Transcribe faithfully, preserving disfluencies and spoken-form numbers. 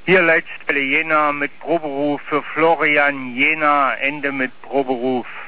Hier Leitstelle Jena mit Proberuf für Florian Jena, Ende mit Proberuf.